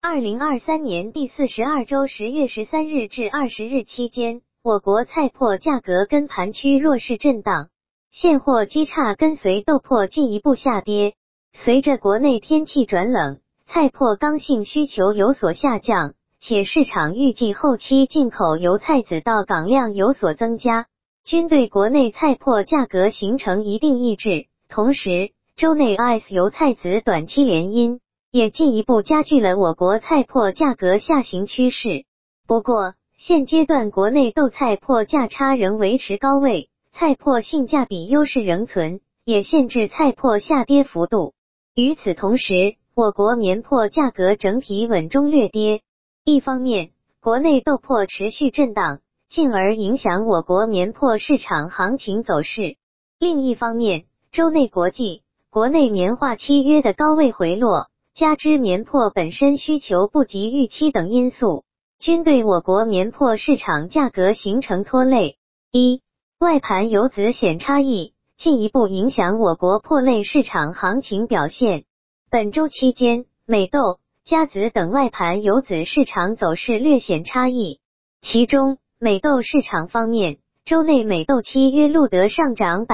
2023年第42周10月13日至20日期间，我国菜粕价格跟盘趋弱势震荡，现货基差跟随豆粕进一步下跌。随着国内天气转冷，菜粕刚性需求有所下降，且市场预计后期进口油菜籽到港量有所增加，均对国内菜粕价格形成一定抑制。同时，州内 ICE 油菜籽短期联阴，也进一步加剧了我国菜粕价格下行趋势。不过，现阶段国内豆菜粕价差仍维持高位，菜粕性价比优势仍存，也限制菜粕下跌幅度。与此同时，我国棉粕价格整体稳中略跌。一方面，国内豆粕持续震荡，进而影响我国棉粕市场行情走势。另一方面，州内国际、国内棉化契约的高位回落，加之棉粕本身需求不及预期等因素，均对我国棉粕市场价格形成拖累。外盘油籽显差异，进一步影响我国粕类市场行情表现。本周期间，美豆、佳籽等外盘油籽市场走势略显差异。其中，美豆市场方面，州内美豆期约录得上涨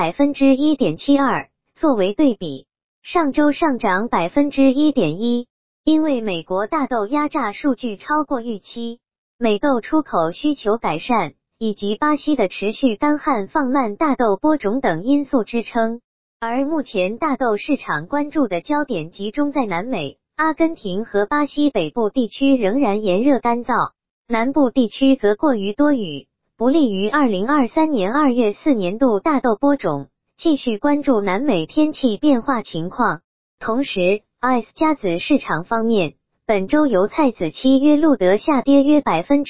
1.72%， 作为对比，上周上涨 1.1%， 因为美国大豆压榨数据超过预期，美豆出口需求改善，以及巴西的持续干旱放慢大豆播种等因素支撑。而目前大豆市场关注的焦点集中在南美，阿根廷和巴西北部地区仍然炎热干燥，南部地区则过于多雨，不利于2023年2月4年度大豆播种。继续关注南美天气变化情况。同时 ICE 佳籽市场方面，本周油菜籽期约录得下跌约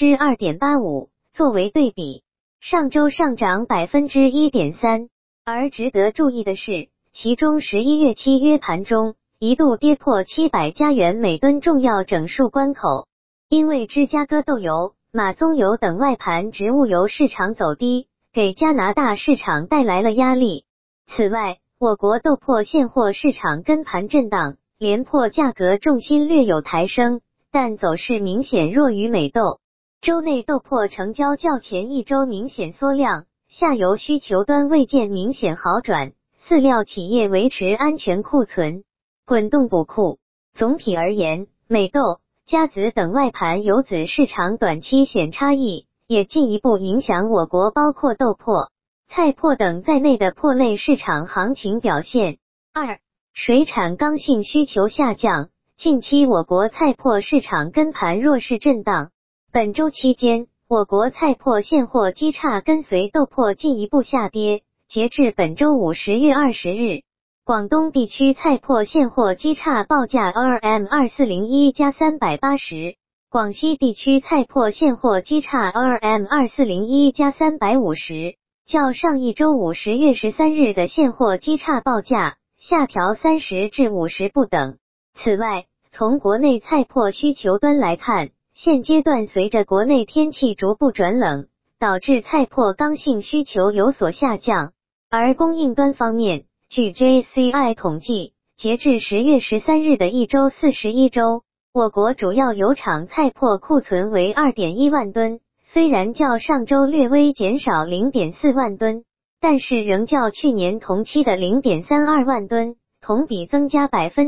2.85%， 作为对比，上周上涨 1.3%。而值得注意的是，其中11月期约盘中一度跌破700加元每吨重要整数关口，因为芝加哥豆油、马棕油等外盘植物油市场走低，给加拿大市场带来了压力。此外，我国豆粕现货市场跟盘震荡，连粕价格重心略有抬升，但走势明显弱于美豆。州内豆粕成交较前一周明显缩量，下游需求端未见明显好转，饲料企业维持安全库存，滚动补库。总体而言，美豆、佳籽等外盘油籽市场短期显差异，也进一步影响我国包括豆粕、菜粕等在内的粕类市场行情表现。水产刚性需求下降，近期我国菜粕市场跟盘弱势震荡。本周期间，我国菜粕现货基差跟随豆粕进一步下跌，截至本周五10月20日，广东地区菜粕现货基差报价 RM2401+380， 广西地区菜粕现货基差 RM2401+350，较上一周五10月13日的现货基差报价下调30至50不等。此外，从国内菜粕需求端来看，现阶段随着国内天气逐步转冷，导致菜粕刚性需求有所下降。而供应端方面，据 JCI 统计，截至10月13日的一周41周，我国主要油厂菜粕库存为 2.1 万吨，虽然较上周略微减少 0.4 万吨，但是仍较去年同期的 0.32 万吨，同比增加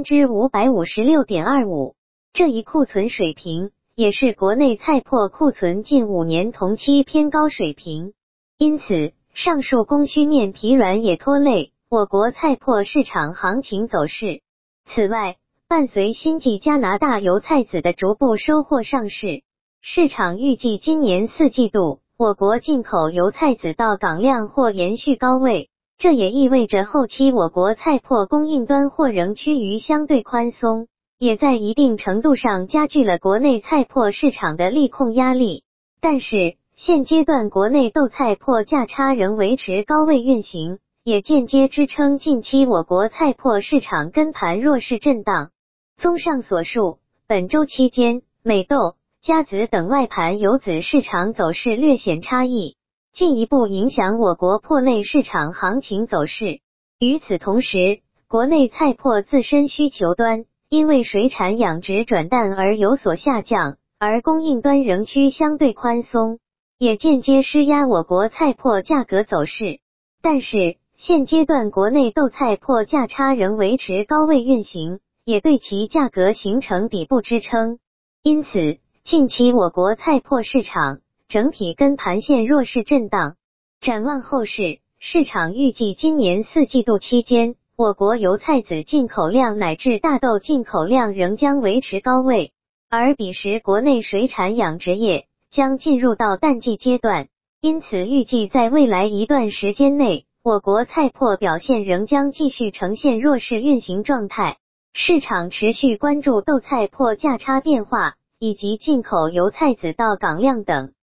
556.25%。这一库存水平也是国内菜粕库存近5年同期偏高水平。因此，上述供需面疲软也拖累我国菜粕市场行情走势。此外，伴随新季加拿大油菜籽的逐步收获上市，市场预计今年4季度我国进口油菜籽到港量或延续高位，这也意味着后期我国菜粕供应端或仍趋于相对宽松，也在一定程度上加剧了国内菜粕市场的利空压力。但是，现阶段国内豆菜粕价差仍维持高位运行，也间接支撑近期我国菜粕市场跟盘弱势震荡。综上所述，本周期间，美豆、佳籽等外盘油籽市场走势略显差异，进一步影响我国粕类市场行情走势。与此同时，国内菜粕自身需求端因为水产养殖转淡而有所下降，而供应端仍趋相对宽松，也间接施压我国菜粕价格走势。但是，现阶段国内豆菜粕价差仍维持高位运行，也对其价格形成底部支撑。因此，近期我国菜粕市场整体跟盘线弱势震荡。展望后市，市场预计今年4季度期间，我国油菜籽进口量乃至大豆进口量仍将维持高位，而彼时国内水产养殖业将进入到淡季阶段，因此预计在未来一段时间内，我国菜粕表现仍将继续呈现弱势运行状态。市场持续关注豆菜粕价差变化，以及进口油菜籽到港量等。